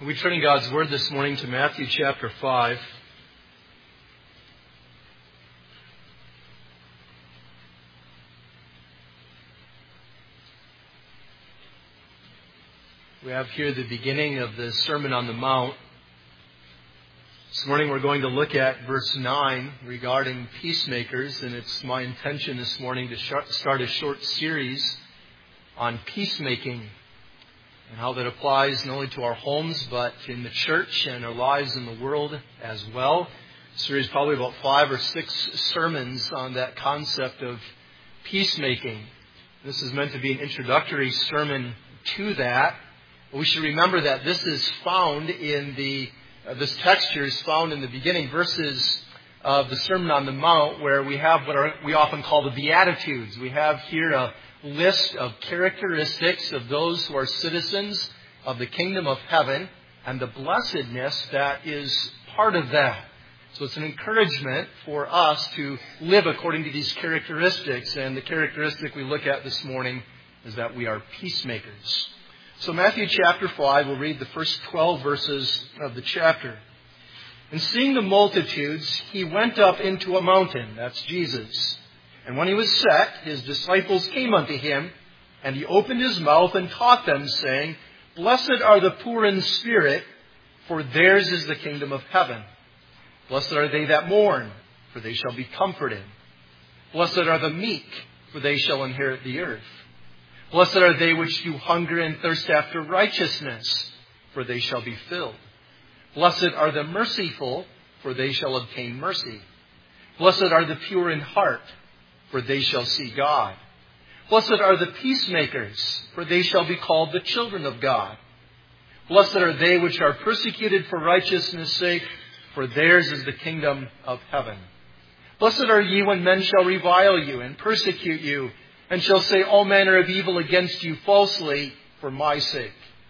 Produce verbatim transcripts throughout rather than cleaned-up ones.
We turn in God's Word this morning to Matthew chapter five. We have here the beginning of the Sermon on the Mount. This morning we're going to look at verse nine regarding peacemakers, and it's my intention this morning to start a short series on peacemaking and how that applies not only to our homes but in the church and our lives in the world as well. A series probably about five or six sermons on that concept of peacemaking. This is meant to be an introductory sermon to that. We should remember that this is found in the, uh, this text here is found in the beginning verses of the Sermon on the Mount, where we have what are, we often call the Beatitudes. We have here a list of characteristics of those who are citizens of the kingdom of heaven and the blessedness that is part of that. So it's an encouragement for us to live according to these characteristics, and the characteristic we look at this morning is that we are peacemakers. So Matthew chapter five, we'll read the first twelve verses of the chapter. And seeing the multitudes, he went up into a mountain, that's Jesus. And when he was set, his disciples came unto him, and he opened his mouth and taught them, saying, Blessed are the poor in spirit, for theirs is the kingdom of heaven. Blessed are they that mourn, for they shall be comforted. Blessed are the meek, for they shall inherit the earth. Blessed are they which do hunger and thirst after righteousness, for they shall be filled. Blessed are the merciful, for they shall obtain mercy. Blessed are the pure in heart, for they shall see God. Blessed are the peacemakers, for they shall be called the children of God. Blessed are they which are persecuted for righteousness' sake, for theirs is the kingdom of heaven. Blessed are ye when men shall revile you and persecute you, and shall say all manner of evil against you falsely for my sake.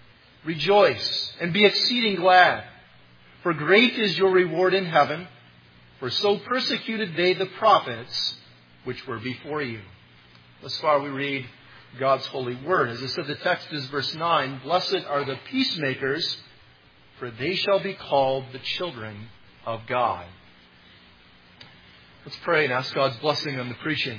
Rejoice and be exceeding glad, for great is your reward in heaven, for so persecuted they the prophets which were before you. Thus far we read God's holy word. As I said, the text is verse nine. Blessed are the peacemakers, for they shall be called the children of God. Let's pray and ask God's blessing on the preaching.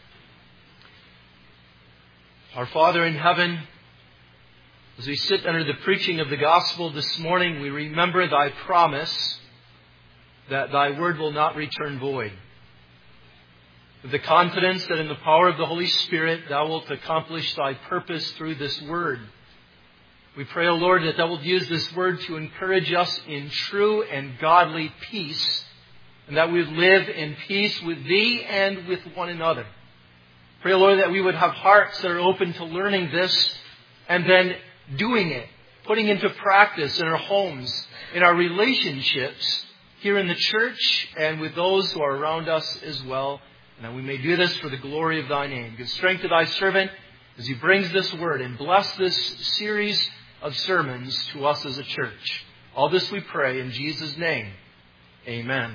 Our Father in heaven, as we sit under the preaching of the gospel this morning, we remember thy promise that thy word will not return void. With the confidence that in the power of the Holy Spirit thou wilt accomplish thy purpose through this word. We pray, O Lord, that thou wilt use this word to encourage us in true and godly peace, and that we would live in peace with thee and with one another. Pray, Lord, that we would have hearts that are open to learning this and then doing it, putting into practice in our homes, in our relationships, here in the church and with those who are around us as well. And that we may do this for the glory of thy name. Give strength to thy servant as he brings this word, and bless this series of sermons to us as a church. All this we pray in Jesus' name. Amen.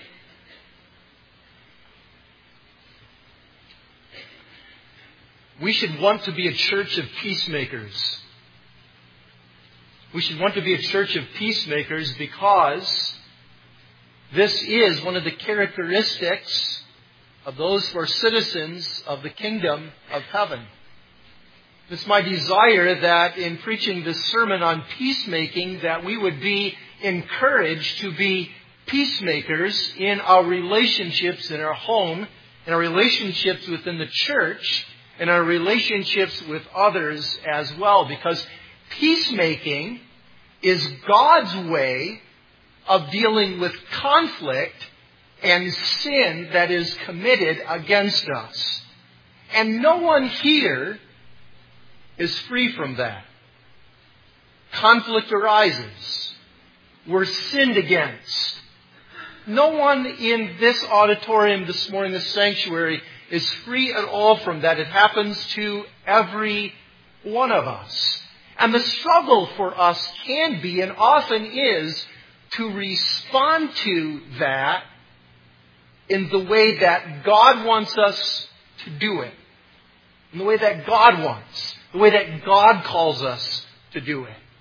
We should want to be a church of peacemakers. We should want to be a church of peacemakers because this is one of the characteristics of those who are citizens of the kingdom of heaven. It's my desire that in preaching this sermon on peacemaking, that we would be encouraged to be peacemakers in our relationships in our home, in our relationships within the church, in our relationships with others as well. Because peacemaking is God's way of dealing with conflict and sin that is committed against us. And no one here is free from that. Conflict arises. We're sinned against. No one in this auditorium this morning, this sanctuary, is free at all from that. It happens to every one of us. And the struggle for us can be, and often is, to respond to that in the way that God wants us to do it. In the way that God wants. The way that God calls us to do it.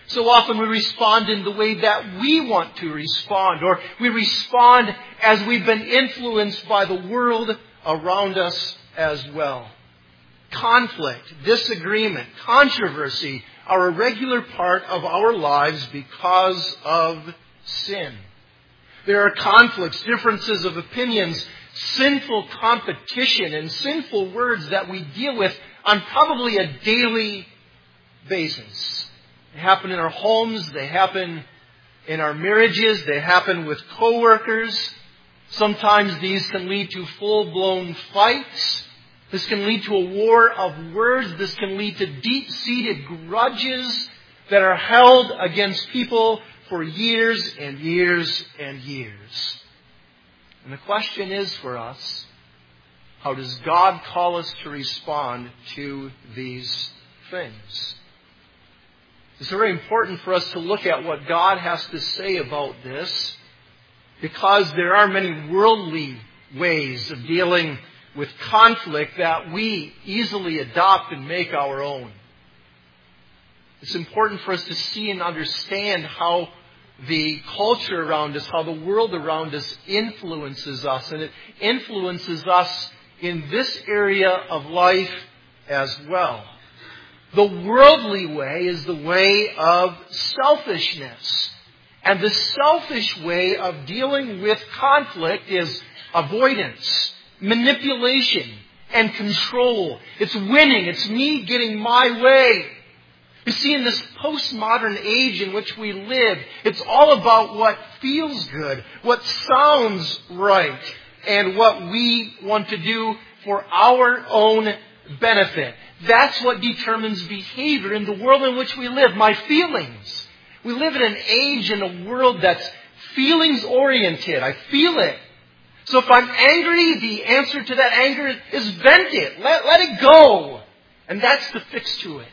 So often we respond in the way that we want to respond, or we respond as we've been influenced by the world around us as well. Conflict, disagreement, controversy are a regular part of our lives because of sin. There are conflicts, differences of opinions, sinful competition, and sinful words that we deal with on probably a daily basis. They happen in our homes, they happen in our marriages, they happen with coworkers. Sometimes these can lead to full-blown fights. This can lead to a war of words. This can lead to deep-seated grudges that are held against people for years and years and years. And the question is for us, how does God call us to respond to these things? It's very important for us to look at what God has to say about this, because there are many worldly ways of dealing with conflict that we easily adopt and make our own. It's important for us to see and understand how the culture around us, how the world around us influences us. And it influences us in this area of life as well. The worldly way is the way of selfishness. And the selfish way of dealing with conflict is avoidance, manipulation, and control. It's winning. It's me getting my way. You see, in this postmodern age in which we live, it's all about what feels good, what sounds right, and what we want to do for our own benefit. That's what determines behavior in the world in which we live. My feelings. We live in an age and a world that's feelings-oriented. I feel it. So if I'm angry, the answer to that anger is vent it. Let, let it go. And that's the fix to it.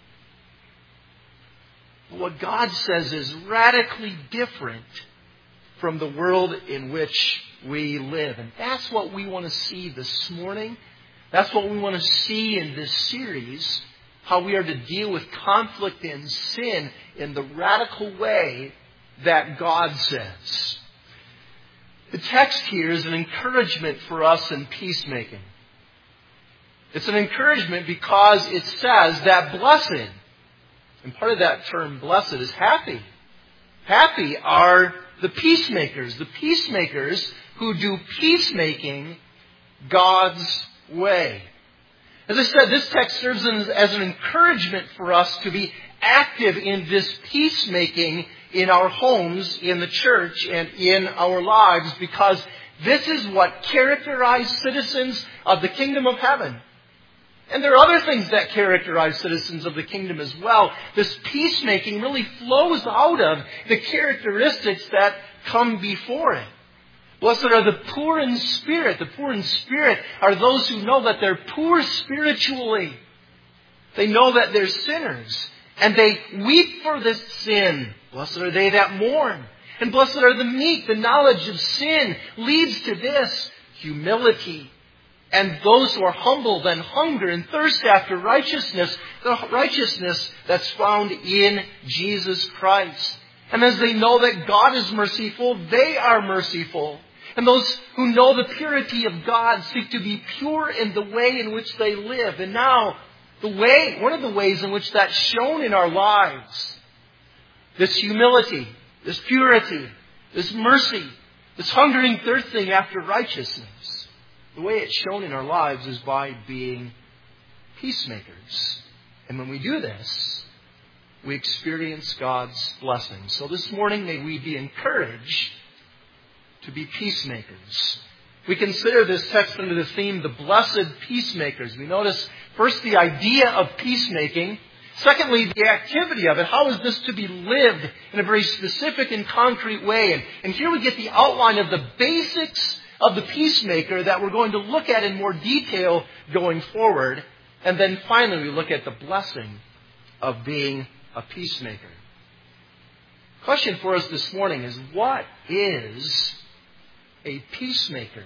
What God says is radically different from the world in which we live. And that's what we want to see this morning. That's what we want to see in this series, how we are to deal with conflict and sin in the radical way that God says. The text here is an encouragement for us in peacemaking. It's an encouragement because it says that blessed, and part of that term blessed is happy. Happy are the peacemakers, the peacemakers who do peacemaking God's way. As I said, this text serves as an encouragement for us to be active in this peacemaking in our homes, in the church, and in our lives, because this is what characterizes citizens of the kingdom of heaven. And there are other things that characterize citizens of the kingdom as well. This peacemaking really flows out of the characteristics that come before it. Blessed are the poor in spirit. The poor in spirit are those who know that they're poor spiritually. They know that they're sinners. And they weep for this sin. Blessed are they that mourn. And blessed are the meek. The knowledge of sin leads to this humility. And those who are humbled and hunger and thirst after righteousness, the righteousness that's found in Jesus Christ. And as they know that God is merciful, they are merciful. And those who know the purity of God seek to be pure in the way in which they live. And now, the way, one of the ways in which that's shown in our lives, this humility, this purity, this mercy, this hungering, thirsting after righteousness, the way it's shown in our lives is by being peacemakers. And when we do this, we experience God's blessing. So this morning, may we be encouraged to be peacemakers. We consider this text under the theme, the blessed peacemakers. We notice first the idea of peacemaking. Secondly, the activity of it. How is this to be lived in a very specific and concrete way? And, and here we get the outline of the basics of the peacemaker that we're going to look at in more detail going forward. And then finally, we look at the blessing of being a peacemaker. Question for us this morning is, what is a peacemaker?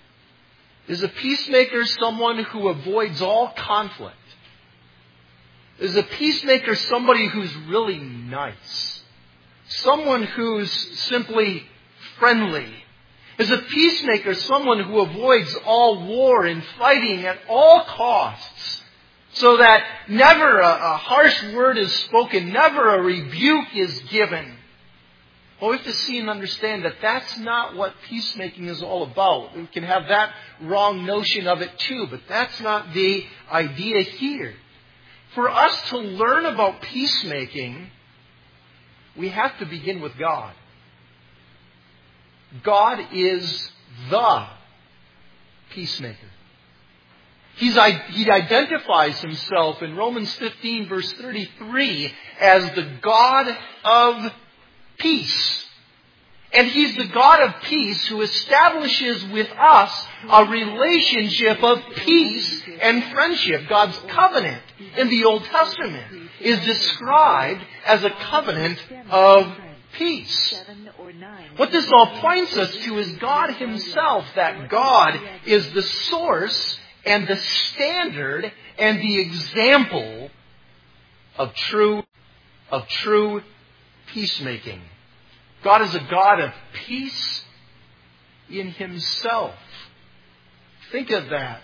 Is a peacemaker someone who avoids all conflict? Is a peacemaker somebody who's really nice? Someone who's simply friendly? Is a peacemaker someone who avoids all war and fighting at all costs, so that never a, a harsh word is spoken, never a rebuke is given? Well, we have to see and understand that that's not what peacemaking is all about. We can have that wrong notion of it too, but that's not the idea here. For us to learn about peacemaking, we have to begin with God. God is the peacemaker. He's, he identifies himself in Romans fifteen, verse thirty-three, as the God of peace. And He's the God of peace who establishes with us a relationship of peace and friendship. God's covenant in the Old Testament is described as a covenant of peace. What this all points us to is God Himself, that God is the source and the standard and the example of true, of true peacemaking. God is a God of peace in Himself. Think of that.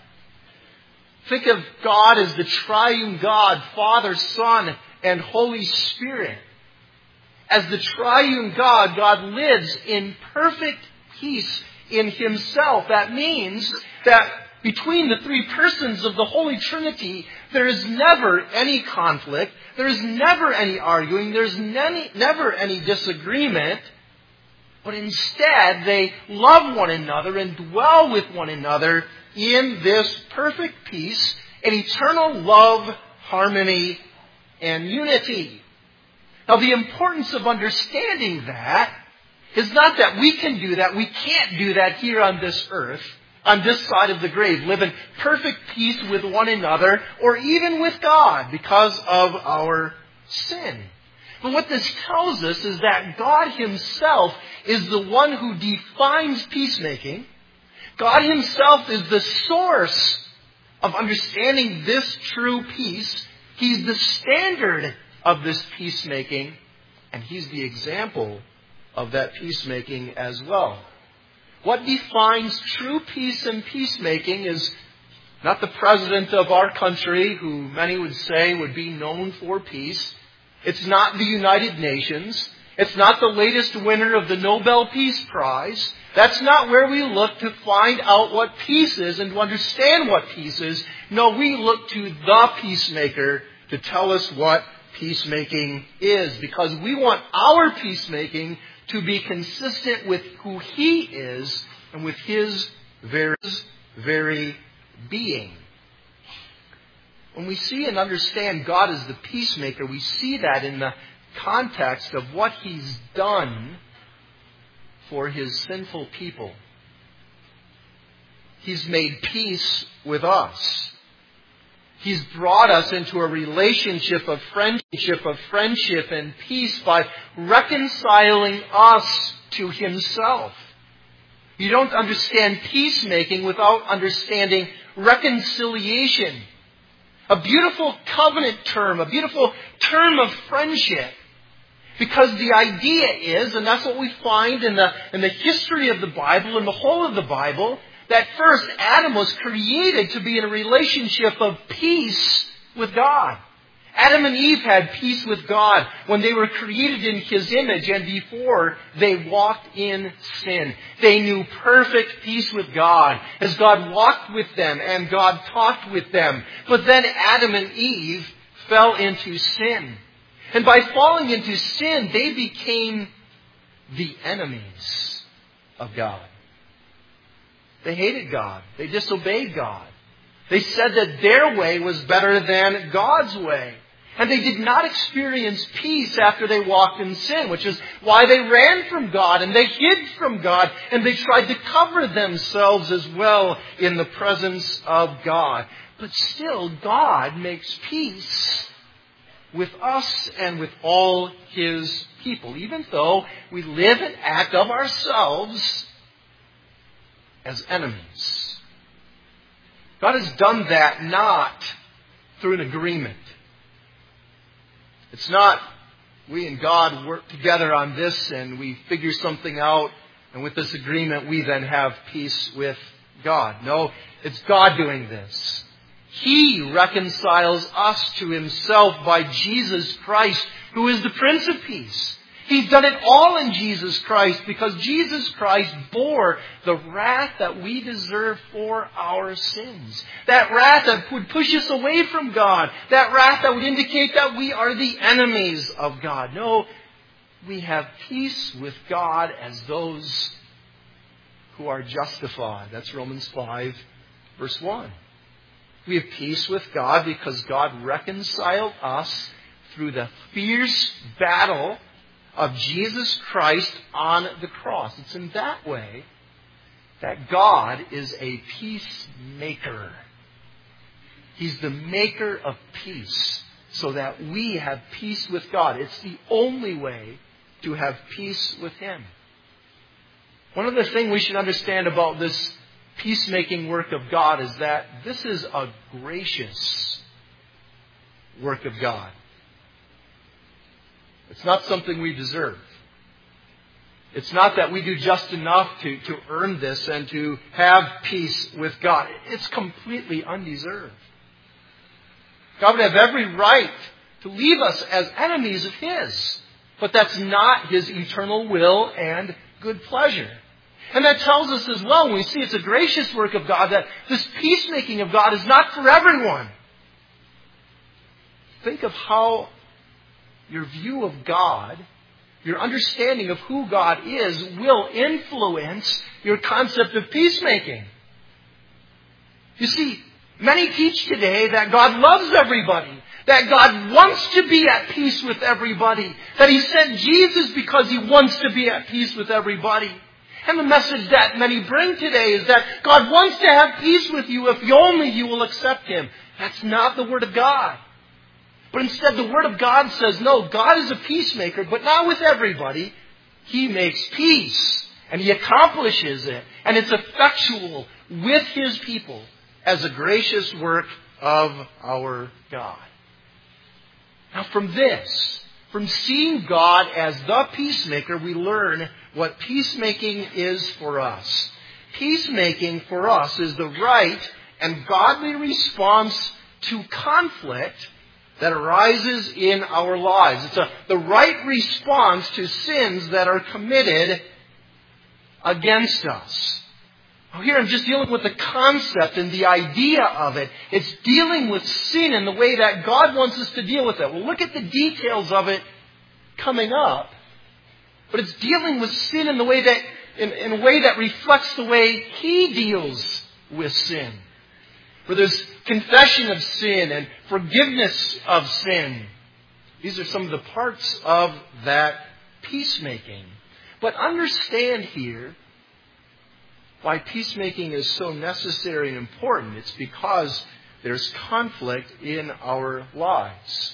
Think of God as the triune God, Father, Son, and Holy Spirit. As the triune God, God lives in perfect peace in Himself. That means that between the three persons of the Holy Trinity, there is never any conflict. There is never any arguing. There's never any disagreement. But instead, they love one another and dwell with one another in this perfect peace and eternal love, harmony, and unity. Now, the importance of understanding that is not that we can do that. We can't do that here on this earth, on this side of the grave, live in perfect peace with one another or even with God because of our sin. But what this tells us is that God Himself is the one who defines peacemaking. God Himself is the source of understanding this true peace. He's the standard of this peacemaking, and He's the example of that peacemaking as well. What defines true peace and peacemaking is not the president of our country, who many would say would be known for peace. It's not the United Nations. It's not the latest winner of the Nobel Peace Prize. That's not where we look to find out what peace is and to understand what peace is. No, we look to the peacemaker to tell us what peacemaking is, because we want our peacemaking to be consistent with who He is and with His very, very being. When we see and understand God as the peacemaker, we see that in the context of what He's done for His sinful people. He's made peace with us. He's brought us into a relationship of friendship, of friendship and peace by reconciling us to Himself. You don't understand peacemaking without understanding reconciliation. A beautiful covenant term, a beautiful term of friendship. Because the idea is, and that's what we find in the, in the history of the Bible, in the whole of the Bible, that first Adam was created to be in a relationship of peace with God. Adam and Eve had peace with God when they were created in His image and before they walked in sin. They knew perfect peace with God as God walked with them and God talked with them. But then Adam and Eve fell into sin. And by falling into sin, they became the enemies of God. They hated God. They disobeyed God. They said that their way was better than God's way. And they did not experience peace after they walked in sin, which is why they ran from God and they hid from God and they tried to cover themselves as well in the presence of God. But still, God makes peace with us and with all His people, even though we live and act of ourselves as enemies. God has done that not through an agreement. It's not we and God work together on this and we figure something out, and with this agreement we then have peace with God. No, it's God doing this. He reconciles us to Himself by Jesus Christ, who is the Prince of Peace. He's done it all in Jesus Christ because Jesus Christ bore the wrath that we deserve for our sins. That wrath that would push us away from God. That wrath that would indicate that we are the enemies of God. No, we have peace with God as those who are justified. That's Romans five, verse one. We have peace with God because God reconciled us through the fierce battle of Jesus Christ on the cross. It's in that way that God is a peacemaker. He's the maker of peace so that we have peace with God. It's the only way to have peace with Him. One of the things we should understand about this peacemaking work of God is that this is a gracious work of God. It's not something we deserve. It's not that we do just enough to, to earn this and to have peace with God. It's completely undeserved. God would have every right to leave us as enemies of His. But that's not His eternal will and good pleasure. And that tells us as well, when we see it's a gracious work of God, that this peacemaking of God is not for everyone. Think of how your view of God, your understanding of who God is, will influence your concept of peacemaking. You see, many teach today that God loves everybody, that God wants to be at peace with everybody, that He sent Jesus because He wants to be at peace with everybody. And the message that many bring today is that God wants to have peace with you if only you will accept Him. That's not the Word of God. But instead, the Word of God says, no, God is a peacemaker, but not with everybody. He makes peace, and He accomplishes it, and it's effectual with His people as a gracious work of our God. Now from this, from seeing God as the peacemaker, we learn what peacemaking is for us. Peacemaking for us is the right and godly response to conflict that arises in our lives. It's a, the right response to sins that are committed against us. Now here I'm just dealing with the concept and the idea of it. It's dealing with sin in the way that God wants us to deal with it. We'll look at the details of it coming up. But it's dealing with sin in the way that, in, in a way that reflects the way He deals with sin. Where there's confession of sin and forgiveness of sin. These are some of the parts of that peacemaking. But understand here why peacemaking is so necessary and important. It's because there's conflict in our lives.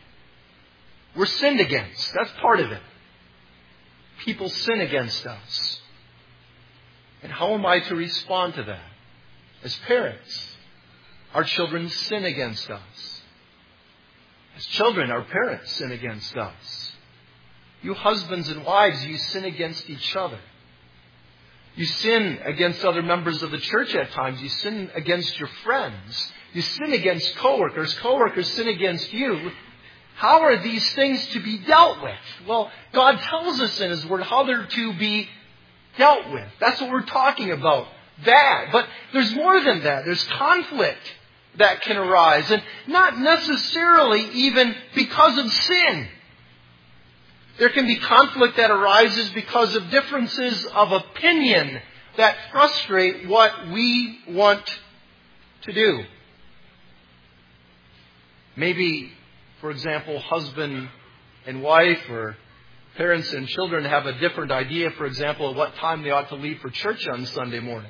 We're sinned against. That's part of it. People sin against us. And how am I to respond to that? As parents, our children sin against us. As children, our parents sin against us. You husbands and wives, you sin against each other. You sin against other members of the church at times. You sin against your friends. You sin against coworkers. Coworkers sin against you. How are these things to be dealt with? Well, God tells us in His Word how they're to be dealt with. That's what we're talking about. That. But there's more than that. There's conflict that can arise. And not necessarily even because of sin. There can be conflict that arises because of differences of opinion that frustrate what we want to do. Maybe, for example, husband and wife or parents and children have a different idea, for example, of what time they ought to leave for church on Sunday morning.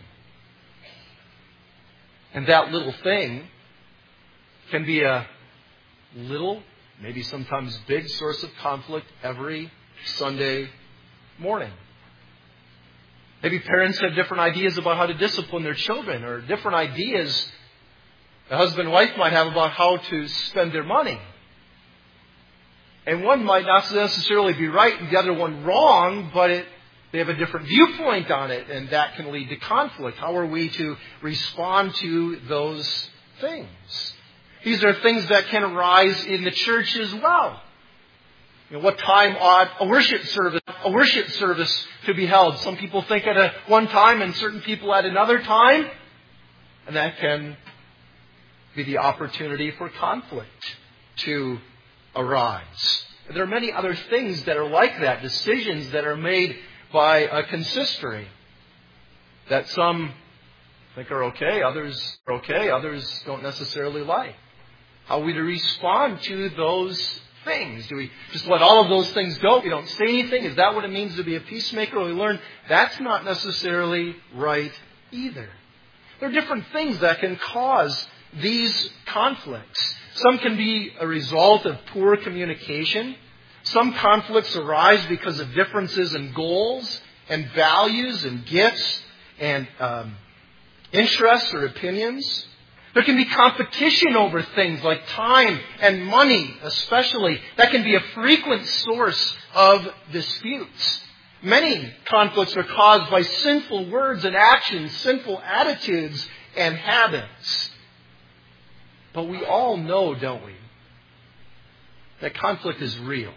And that little thing can be a little, maybe sometimes big source of conflict every Sunday morning. Maybe parents have different ideas about how to discipline their children, or different ideas the husband and wife might have about how to spend their money. And one might not necessarily be right and the other one wrong, but it, they have a different viewpoint on it, and that can lead to conflict. How are we to respond to those things? These are things that can arise in the church as well. You know, what time ought a worship service, a worship service to be held? Some people think at a one time and certain people at another time. And that can be the opportunity for conflict to arise. There are many other things that are like that, decisions that are made by a consistory that some think are okay, others are okay, others don't necessarily like. How are we to respond to those things? Do we just let all of those things go? We don't say anything? Is that what it means to be a peacemaker? We learn that's not necessarily right either. There are different things that can cause these conflicts. Some can be a result of poor communication. Some conflicts arise because of differences in goals and values and gifts and um, interests or opinions. There can be competition over things like time and money, especially. That can be a frequent source of disputes. Many conflicts are caused by sinful words and actions, sinful attitudes and habits. But we all know, don't we, that conflict is real.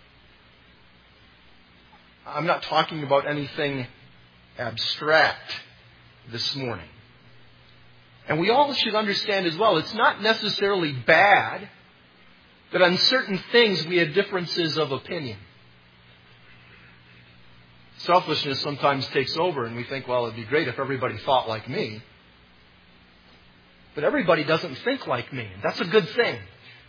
I'm not talking about anything abstract this morning. And we all should understand as well, it's not necessarily bad that on certain things we have differences of opinion. Selfishness sometimes takes over and we think, well, it'd be great if everybody thought like me. But everybody doesn't think like me. That's a good thing.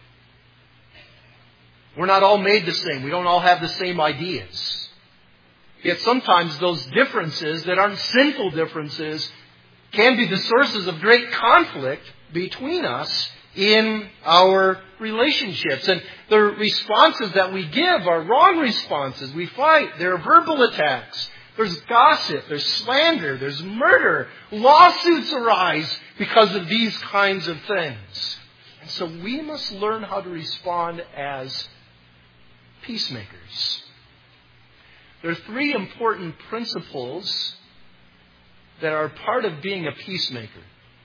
We're not all made the same. We don't all have the same ideas. Yet sometimes those differences that aren't sinful differences can be the sources of great conflict between us in our relationships. And the responses that we give are wrong responses. We fight. There are verbal attacks. There's gossip. There's slander. There's murder. Lawsuits arise because of these kinds of things. And so we must learn how to respond as peacemakers. There are three important principles that are part of being a peacemaker.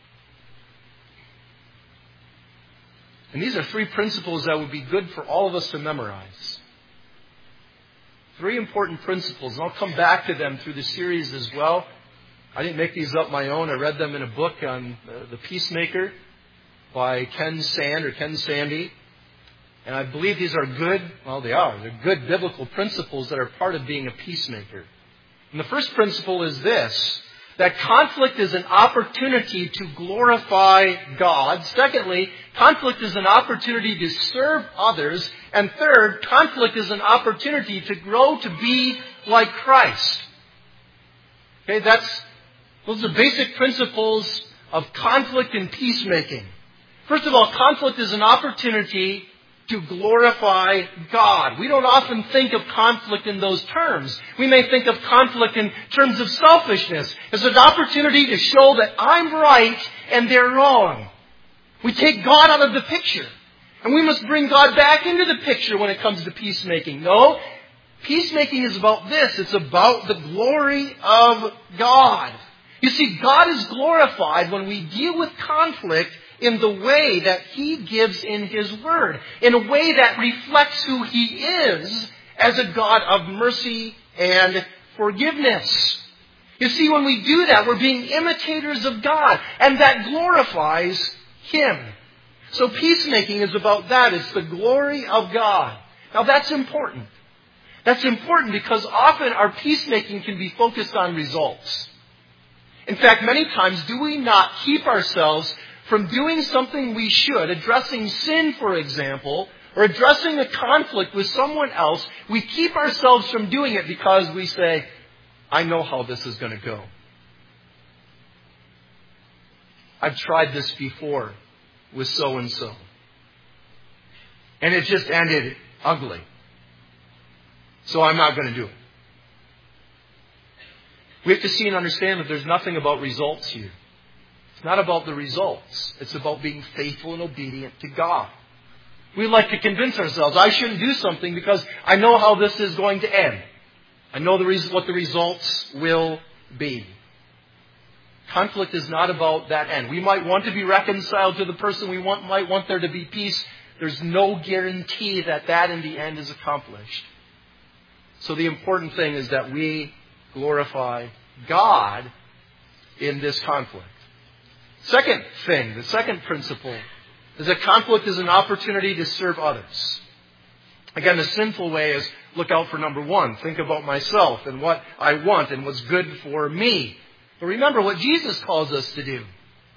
And these are three principles that would be good for all of us to memorize. Three important principles, and I'll come back to them through the series as well. I didn't make these up my own. I read them in a book on The Peacemaker by Ken Sand or Ken Sandy. And I believe these are good, well they are, they're good biblical principles that are part of being a peacemaker. And the first principle is this, that conflict is an opportunity to glorify God. Secondly, conflict is an opportunity to serve others. And third, conflict is an opportunity to grow to be like Christ. Okay, that's, those are basic principles of conflict and peacemaking. First of all, conflict is an opportunity to glorify God. We don't often think of conflict in those terms. We may think of conflict in terms of selfishness. It's an opportunity to show that I'm right and they're wrong. We take God out of the picture. And we must bring God back into the picture when it comes to peacemaking. No, peacemaking is about this. It's about the glory of God. You see, God is glorified when we deal with conflict in the way that He gives in His Word, in a way that reflects who He is as a God of mercy and forgiveness. You see, when we do that, we're being imitators of God, and that glorifies Him. So peacemaking is about that. It's the glory of God. Now that's important. That's important because often our peacemaking can be focused on results. In fact, many times do we not keep ourselves from doing something we should, addressing sin, for example, or addressing a conflict with someone else, we keep ourselves from doing it because we say, I know how this is going to go. I've tried this before with so-and-so. And it just ended ugly. So I'm not going to do it. We have to see and understand that there's nothing about results here. It's not about the results. It's about being faithful and obedient to God. We like to convince ourselves, I shouldn't do something because I know how this is going to end. I know the res- what the results will be. Conflict is not about that end. We might want to be reconciled to the person. We want, might want there to be peace. There's no guarantee that that in the end is accomplished. So the important thing is that we glorify God in this conflict. Second thing, the second principle, is that conflict is an opportunity to serve others. Again, the sinful way is look out for number one. Think about myself and what I want and what's good for me. But remember what Jesus calls us to do.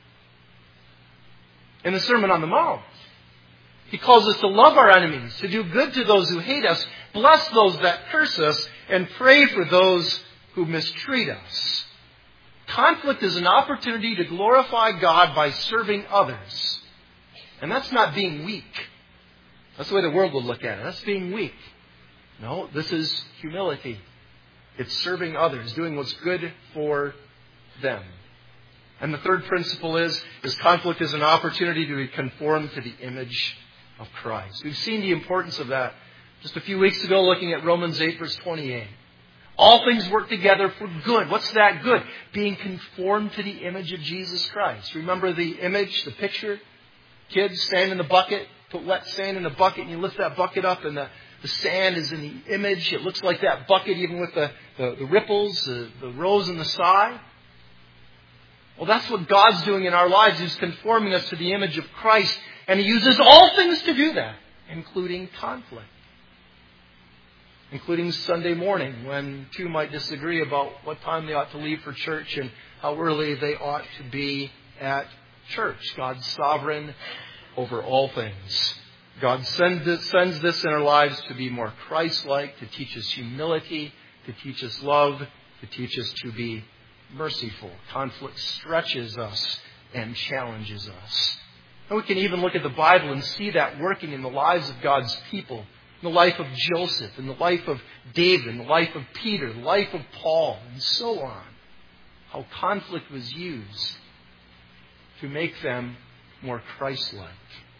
In the Sermon on the Mount, He calls us to love our enemies, to do good to those who hate us, bless those that curse us, and pray for those who mistreat us. Conflict is an opportunity to glorify God by serving others. And that's not being weak. That's the way the world will look at it. That's being weak. No, this is humility. It's serving others, doing what's good for them. And the third principle is, is conflict is an opportunity to be conformed to the image of Christ. We've seen the importance of that just a few weeks ago looking at Romans eight verse twenty-eight. All things work together for good. What's that good? Being conformed to the image of Jesus Christ. Remember the image, the picture? Kids stand in the bucket, put wet sand in the bucket, and you lift that bucket up, and the, the sand is in the image. It looks like that bucket, even with the, the, the ripples, the, the rows in the side. Well, that's what God's doing in our lives. He's conforming us to the image of Christ, and He uses all things to do that, including conflict. Including Sunday morning, when two might disagree about what time they ought to leave for church and how early they ought to be at church. God's sovereign over all things. God sends this, sends this in our lives to be more Christ-like, to teach us humility, to teach us love, to teach us to be merciful. Conflict stretches us and challenges us. And we can even look at the Bible and see that working in the lives of God's people. In the life of Joseph, in the life of David, in the life of Peter, the life of Paul, and so on. How conflict was used to make them more Christ-like.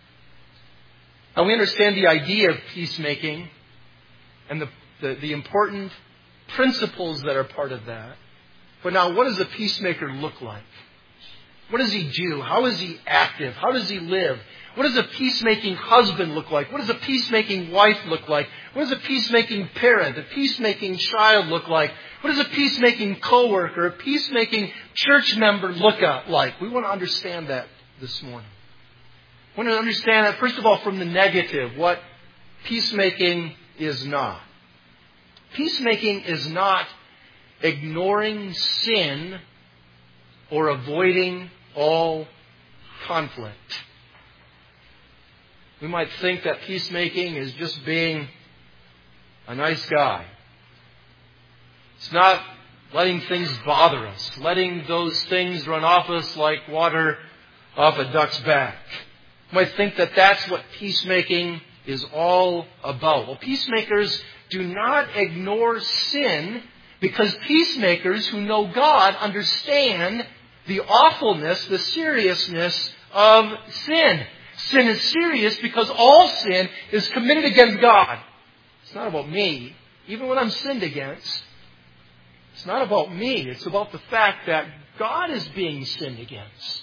Now we understand the idea of peacemaking and the, the, the important principles that are part of that. But now what does a peacemaker look like? What does he do? How is he active? How does he live? What does a peacemaking husband look like? What does a peacemaking wife look like? What does a peacemaking parent, a peacemaking child look like? What does a peacemaking coworker, a peacemaking church member look like? We want to understand that this morning. We want to understand that, first of all, from the negative, what peacemaking is not. Peacemaking is not ignoring sin or avoiding all conflict. We might think that peacemaking is just being a nice guy. It's not letting things bother us, letting those things run off us like water off a duck's back. We might think that that's what peacemaking is all about. Well, peacemakers do not ignore sin because peacemakers who know God understand the awfulness, the seriousness of sin. Sin is serious because all sin is committed against God. It's not about me. Even when I'm sinned against, it's not about me. It's about the fact that God is being sinned against.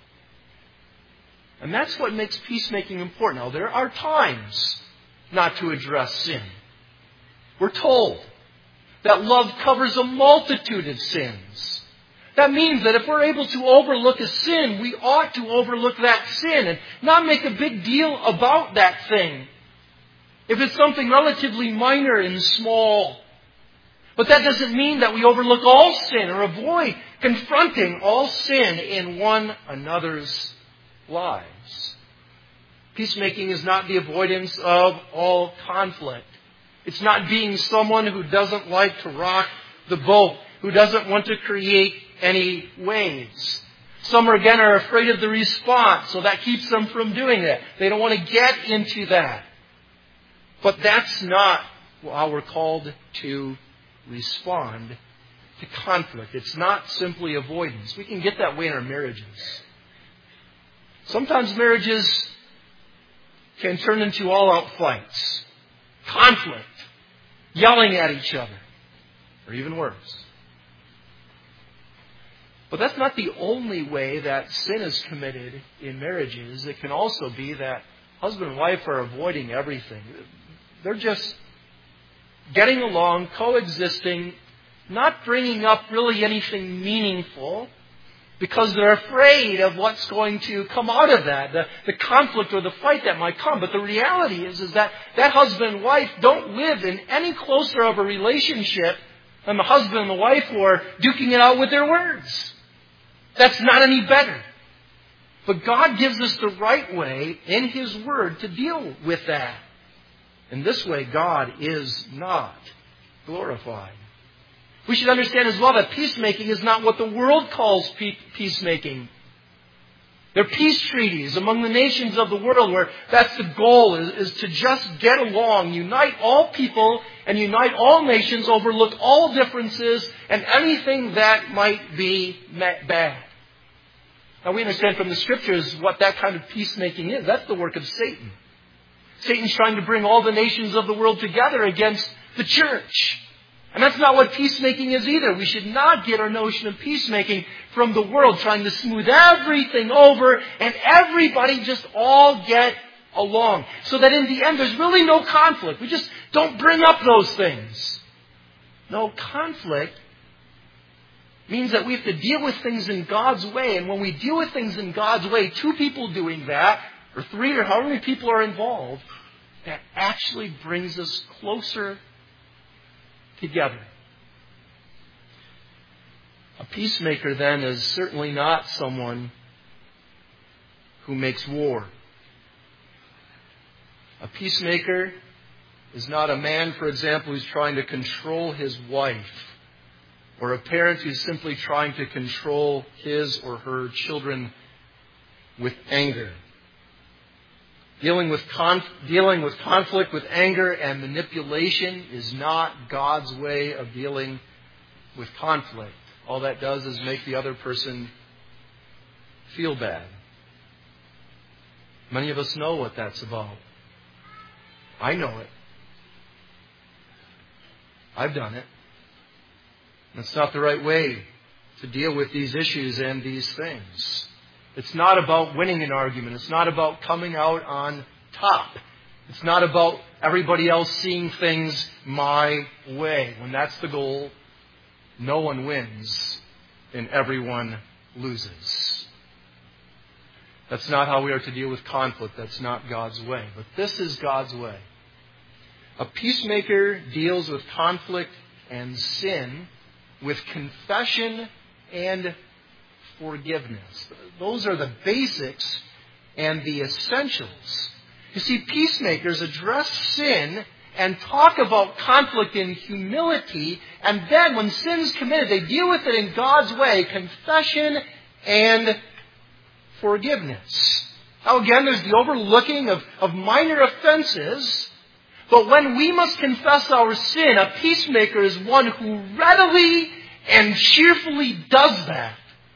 And that's what makes peacemaking important. Now, there are times not to address sin. We're told that love covers a multitude of sins. That means that if we're able to overlook a sin, we ought to overlook that sin and not make a big deal about that thing. If it's something relatively minor and small. But that doesn't mean that we overlook all sin or avoid confronting all sin in one another's lives. Peacemaking is not the avoidance of all conflict. It's not being someone who doesn't like to rock the boat, who doesn't want to create any waves. Some, again, are afraid of the response, so that keeps them from doing that. They don't want to get into that. But that's not how we're called to respond to conflict. It's not simply avoidance. We can get that way in our marriages. Sometimes marriages can turn into all-out fights, conflict, yelling at each other, or even worse. But that's not the only way that sin is committed in marriages. It can also be that husband and wife are avoiding everything. They're just getting along, coexisting, not bringing up really anything meaningful because they're afraid of what's going to come out of that, the, the conflict or the fight that might come. But the reality is, is that that husband and wife don't live in any closer of a relationship than the husband and the wife who are duking it out with their words. That's not any better. But God gives us the right way in His Word to deal with that. In this way, God is not glorified. We should understand as well that peacemaking is not what the world calls peacemaking. There are peace treaties among the nations of the world where that's the goal, is, is to just get along, unite all people and unite all nations, overlook all differences and anything that might be bad. Now we understand from the Scriptures what that kind of peacemaking is. That's the work of Satan. Satan's trying to bring all the nations of the world together against the church. And that's not what peacemaking is either. We should not get our notion of peacemaking from the world, trying to smooth everything over and everybody just all get along. So that in the end there's really no conflict. We just don't bring up those things. No, conflict means that we have to deal with things in God's way. And when we deal with things in God's way, two people doing that, or three or however many people are involved, that actually brings us closer together. A peacemaker then is certainly not someone who makes war. A peacemaker is not a man, for example, who's trying to control his wife, or a parent who's simply trying to control his or her children with anger. Dealing with, conf- dealing with conflict with anger and manipulation is not God's way of dealing with conflict. All that does is make the other person feel bad. Many of us know what that's about. I know it. I've done it. It's not the right way to deal with these issues and these things. It's not about winning an argument. It's not about coming out on top. It's not about everybody else seeing things my way. When that's the goal, no one wins and everyone loses. That's not how we are to deal with conflict. That's not God's way. But this is God's way. A peacemaker deals with conflict and sin with confession and forgiveness. Those are the basics and the essentials. You see, peacemakers address sin and talk about conflict in humility, and then when sin is committed, they deal with it in God's way, confession and forgiveness. Now again, there's the overlooking of, of minor offenses, but when we must confess our sin, a peacemaker is one who readily and cheerfully does that.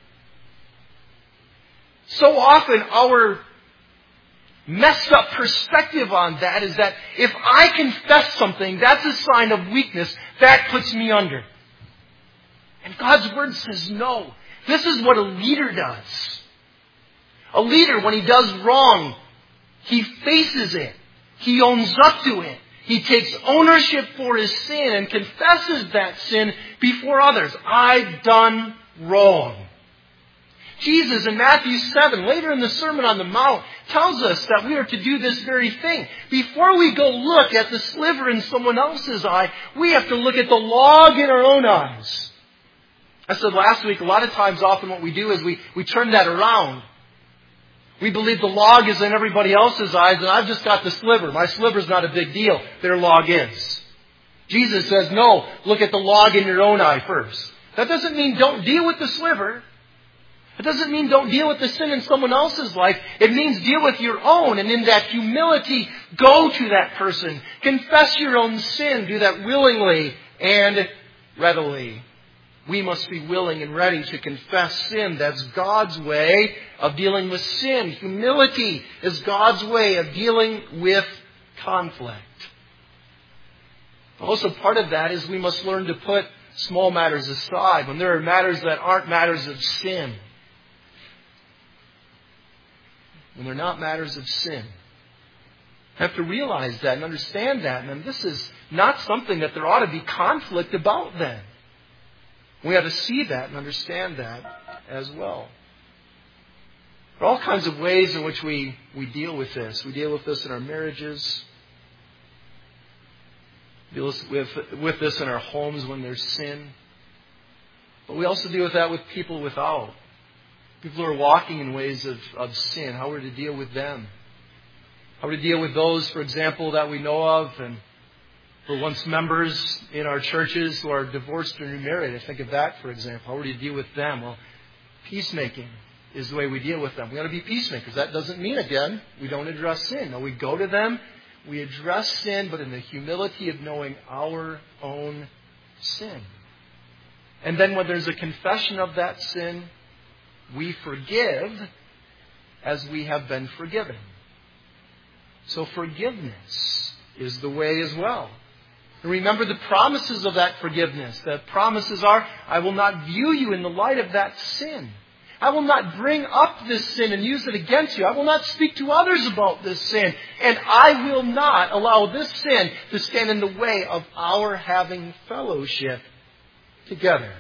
So often our messed up perspective on that is that if I confess something, that's a sign of weakness. That puts me under. And God's Word says no. This is what a leader does. A leader, when he does wrong, he faces it. He owns up to it. He takes ownership for his sin and confesses that sin before others. I've done wrong. Jesus in Matthew seven, later in the Sermon on the Mount, tells us that we are to do this very thing. Before we go look at the sliver in someone else's eye, we have to look at the log in our own eyes. I said last week, a lot of times often what we do is we, we turn that around. We believe the log is in everybody else's eyes, and I've just got the sliver. My sliver's not a big deal. Their log is. Jesus says, no, look at the log in your own eye first. That doesn't mean don't deal with the sliver. It doesn't mean don't deal with the sin in someone else's life. It means deal with your own, and in that humility, go to that person. Confess your own sin. Do that willingly and readily. We must be willing and ready to confess sin. That's God's way of dealing with sin. Humility is God's way of dealing with conflict. Also, part of that is we must learn to put small matters aside when there are matters that aren't matters of sin. When they're not matters of sin. I have to realize that and understand that. And this is not something that there ought to be conflict about then. We have to see that and understand that as well. There are all kinds of ways in which we, we deal with this. We deal with this in our marriages. We deal with, with this in our homes when there's sin. But we also deal with that with people without. People who are walking in ways of, of sin. How we're to deal with them. How we're to deal with those, for example, that we know of and who were once members in our churches who are divorced or remarried. I think of that, for example. How are we to deal with them? Well, peacemaking is the way we deal with them. We ought to be peacemakers. That doesn't mean, again, we don't address sin. No, we go to them, we address sin, but in the humility of knowing our own sin. And then when there's a confession of that sin, we forgive as we have been forgiven. So forgiveness is the way as well. And remember the promises of that forgiveness. The promises are, I will not view you in the light of that sin. I will not bring up this sin and use it against you. I will not speak to others about this sin. And I will not allow this sin to stand in the way of our having fellowship together.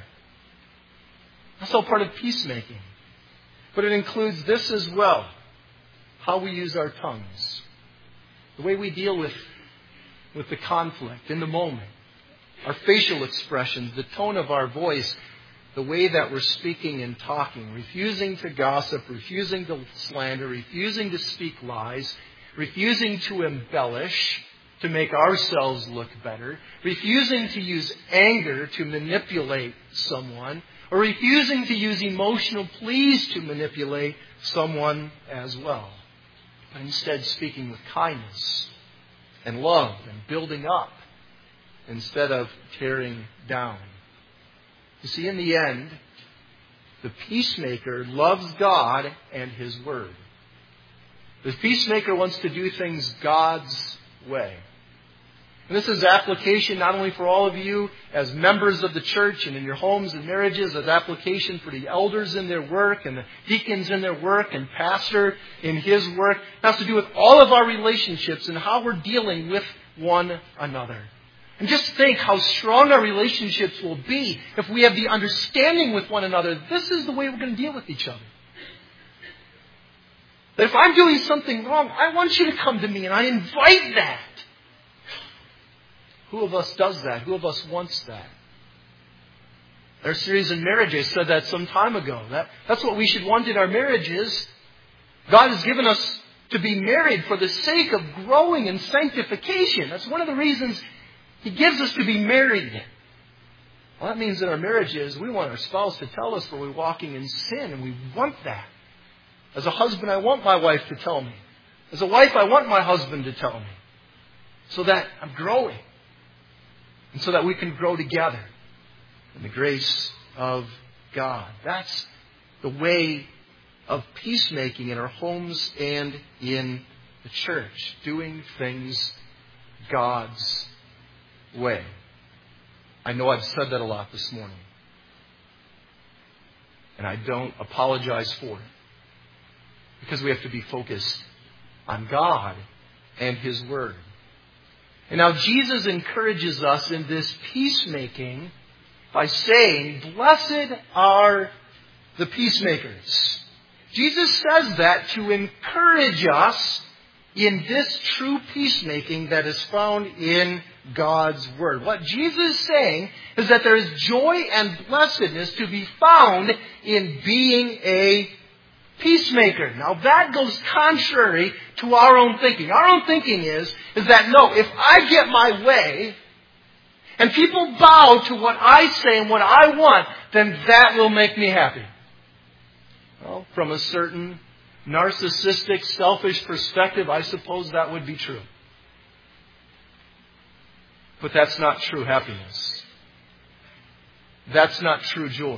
That's all part of peacemaking. But it includes this as well. How we use our tongues. The way we deal with, with the conflict in the moment. Our facial expressions, the tone of our voice, the way that we're speaking and talking. Refusing to gossip, refusing to slander, refusing to speak lies, refusing to embellish to make ourselves look better, refusing to use anger to manipulate someone, or refusing to use emotional pleas to manipulate someone as well. But instead speaking with kindness and love and building up instead of tearing down. You see, in the end, the peacemaker loves God and His Word. The peacemaker wants to do things God's way. And this is application not only for all of you as members of the church and in your homes and marriages, as application for the elders in their work and the deacons in their work and pastor in his work. It has to do with all of our relationships and how we're dealing with one another. And just think how strong our relationships will be if we have the understanding with one another. This is the way we're going to deal with each other. That if I'm doing something wrong, I want you to come to me and I invite that. Who of us does that? Who of us wants that? Our series in marriages said that some time ago. That, that's what we should want in our marriages. God has given us to be married for the sake of growing in sanctification. That's one of the reasons He gives us to be married. Well, that means in our marriages, we want our spouse to tell us where we're walking in sin, and we want that. As a husband, I want my wife to tell me. As a wife, I want my husband to tell me. So that I'm growing. And so that we can grow together in the grace of God. That's the way of peacemaking in our homes and in the church. Doing things God's way. I know I've said that a lot this morning. And I don't apologize for it. Because we have to be focused on God and His Word. And now Jesus encourages us in this peacemaking by saying, blessed are the peacemakers. Jesus says that to encourage us in this true peacemaking that is found in God's Word. What Jesus is saying is that there is joy and blessedness to be found in being a peacemaker. Now that goes contrary to our own thinking. Our own thinking is, is that no, if I get my way and people bow to what I say and what I want, then that will make me happy. Well, from a certain narcissistic, selfish perspective, I suppose that would be true. But that's not true happiness. that's not true joy.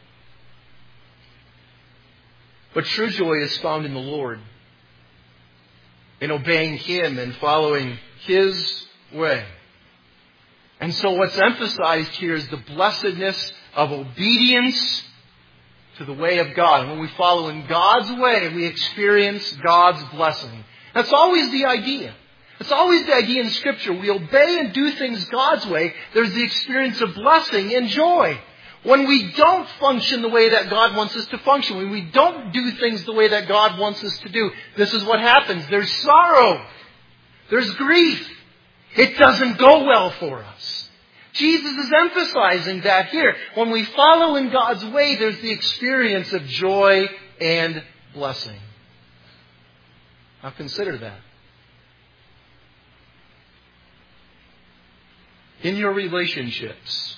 But true joy is found in the Lord, in obeying Him and following His way. And so what's emphasized here is the blessedness of obedience to the way of God. And when we follow in God's way, we experience God's blessing. That's always the idea. It's always the idea in Scripture. We obey and do things God's way. There's the experience of blessing and joy. When we don't function the way that God wants us to function, when we don't do things the way that God wants us to do, this is what happens. There's sorrow. There's grief. It doesn't go well for us. Jesus is emphasizing that here. When we follow in God's way, there's the experience of joy and blessing. Now consider that. In your relationships,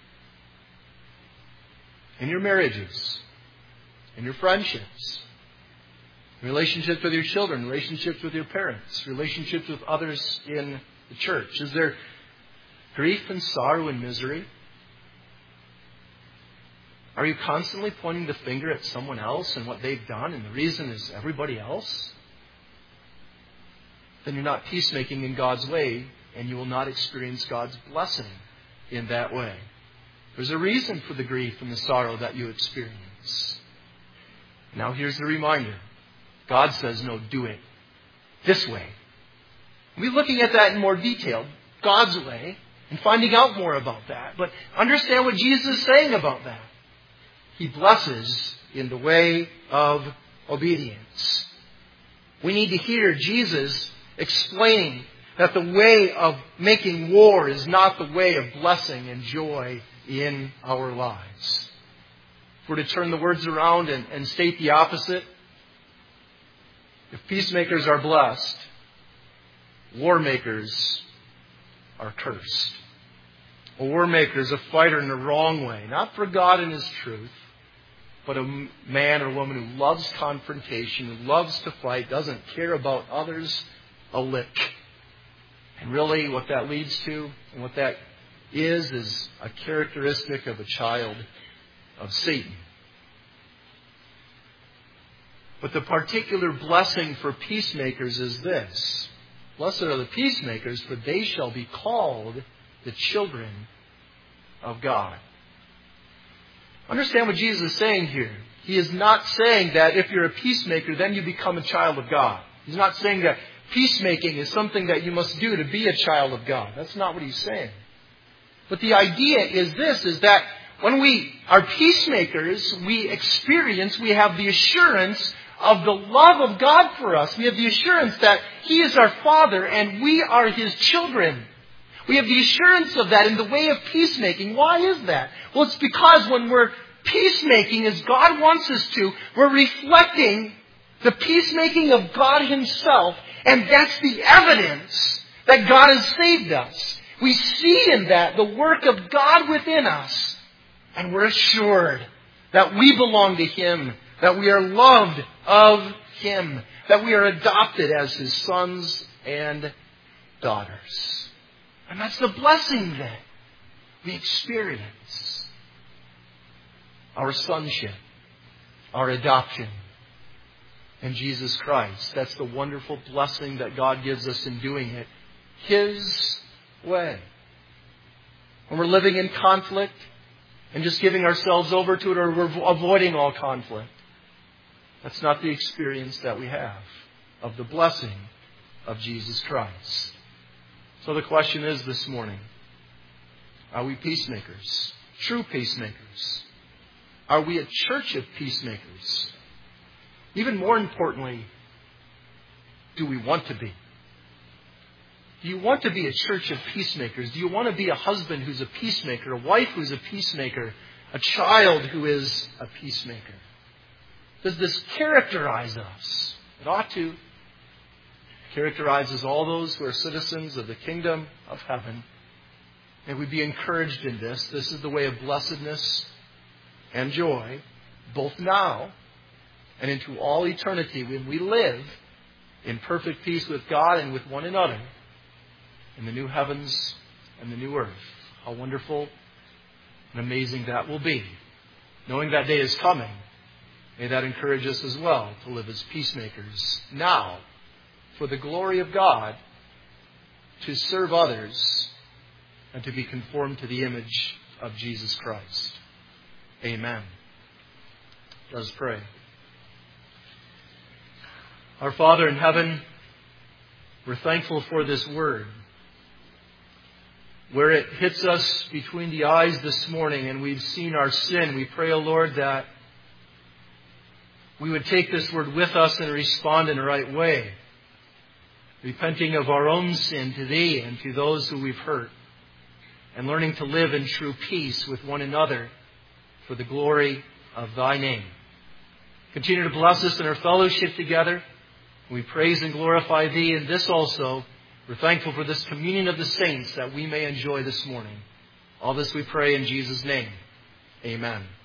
in your marriages, in your friendships, relationships with your children, relationships with your parents, relationships with others in the church. Is there grief and sorrow and misery? Are you constantly pointing the finger at someone else and what they've done, and the reason is everybody else? Then you're not peacemaking in God's way, and you will not experience God's blessing in that way. There's a reason for the grief and the sorrow that you experience. Now here's the reminder. God says, no, do it this way. We'll be looking at that in more detail, God's way, and finding out more about that. But understand what Jesus is saying about that. He blesses in the way of obedience. We need to hear Jesus explaining that the way of making war is not the way of blessing and joy in our lives. If we're to turn the words around and, and state the opposite, if peacemakers are blessed, war makers are cursed. A war maker is a fighter in the wrong way, not for God and His truth, but a man or woman who loves confrontation, who loves to fight, doesn't care about others a lick. And really what that leads to and what that is, is a characteristic of a child of Satan. But the particular blessing for peacemakers is this. Blessed are the peacemakers, for they shall be called the children of God. Understand what Jesus is saying here. He is not saying that if you're a peacemaker, then you become a child of God. He's not saying that peacemaking is something that you must do to be a child of God. That's not what He's saying. But the idea is this, is that when we are peacemakers, we experience, we have the assurance of the love of God for us. We have the assurance that He is our Father and we are His children. We have the assurance of that in the way of peacemaking. Why is that? Well, it's because when we're peacemaking as God wants us to, we're reflecting the peacemaking of God Himself, and that's the evidence that God has saved us. We see in that the work of God within us, and we're assured that we belong to Him, that we are loved of Him, that we are adopted as His sons and daughters. And that's the blessing that we experience. Our sonship, our adoption in Jesus Christ. That's the wonderful blessing that God gives us in doing it His way. When we're living in conflict and just giving ourselves over to it, or we're avoiding all conflict, that's not the experience that we have of the blessing of Jesus Christ. So the question is this morning, are we peacemakers? True peacemakers? Are we a church of peacemakers? Even more importantly, do we want to be? Do you want to be a church of peacemakers? Do you want to be a husband who's a peacemaker, a wife who's a peacemaker, a child who is a peacemaker? Does this characterize us? It ought to. It characterizes all those who are citizens of the kingdom of heaven. May we be encouraged in this. This is the way of blessedness and joy, both now and into all eternity, when we live in perfect peace with God and with one another in the new heavens and the new earth. How wonderful and amazing that will be. Knowing that day is coming, may that encourage us as well to live as peacemakers now for the glory of God, to serve others, and to be conformed to the image of Jesus Christ. Amen. Let us pray. Our Father in heaven, we're thankful for this word. Where it hits us between the eyes this morning and we've seen our sin, we pray, O Lord, that we would take this word with us and respond in the right way, repenting of our own sin to Thee and to those who we've hurt, and learning to live in true peace with one another for the glory of Thy name. Continue to bless us in our fellowship together. We praise and glorify Thee in this also. We're thankful for this communion of the saints that we may enjoy this morning. All this we pray in Jesus' name. Amen.